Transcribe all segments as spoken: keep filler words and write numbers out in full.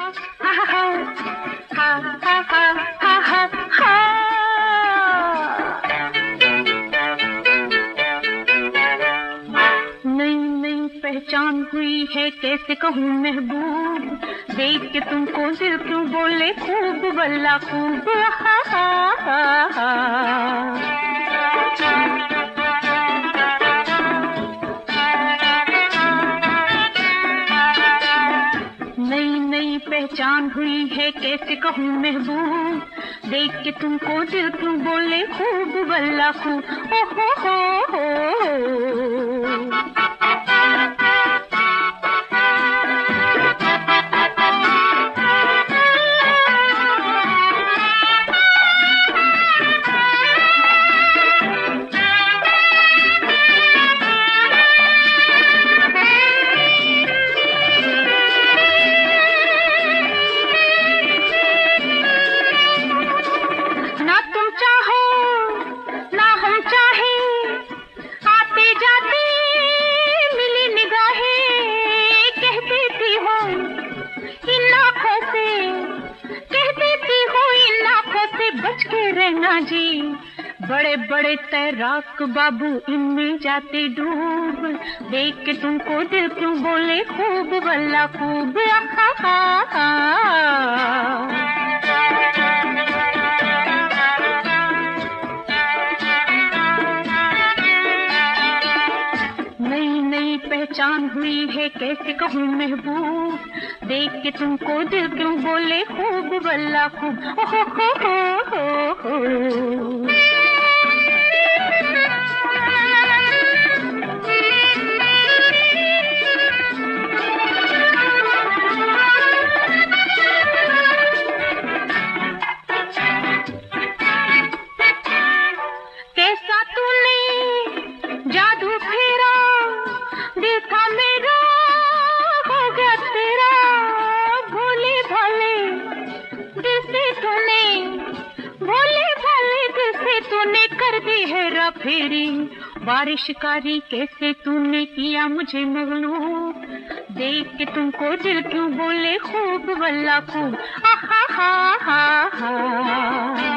पहचान हुई है कैसे कहूँ महबूब, देख के तुमको दिल क्यों बोले खूब वल्ला खूब। हा हा हा हा। नई नई पहचान हुई है कैसे कहूँ महबूब, देख के तुमको दिल क्यों बोले खूब वल्ला खूब। ओ हो हो हो। जी बड़े बड़े तैराक बाबू इनमें जाते डूब, देख के तुमको दिल क्यों बोले खूब वल्ला खूब। हा हा हा। नई नई पहचान हुई है कैसे कहूँ महबूब, देख के तुमको दिल क्यों बोले खूब वल्ला खूब। ओ हो हो हो हो हो। कैसा तूने जादू फेरा, दिल था मेरा हो गया तेरा। भोले भाले दिल से तूने, भोले भाले दिल से तूने कर दी हेरा फेरी। बारिश कारी कैसे तूने किया मुझे मगलूब, देख के तुमको दिल क्यों बोले खूब वल्ला खूब। आहा हा हा हा।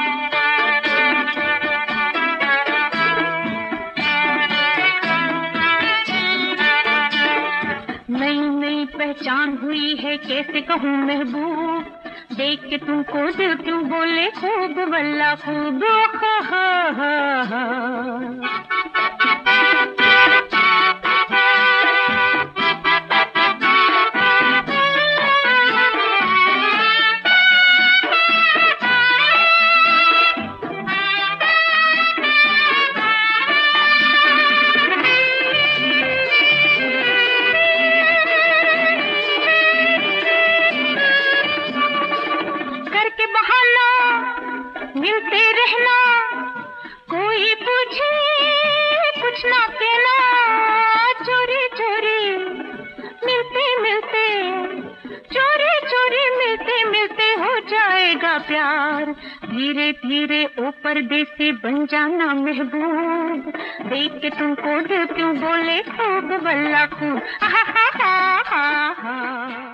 नई नई पहचान हुई है कैसे कहूँ महबूब, देख के तुमको दिल क्यों बोले खूब वल्ला खूब। हा हा हा हा। मिलते रहना कोई पूछे कुछ ना कहना, चोरी चोरी मिलते मिलते, चोरी चोरी मिलते मिलते हो जाएगा प्यार। धीरे धीरे ओ परदेसी बन जाना महबूब, देख के तुमको दिल क्यों बोले खूब वल्ला खूब। हा हा हा हा हा।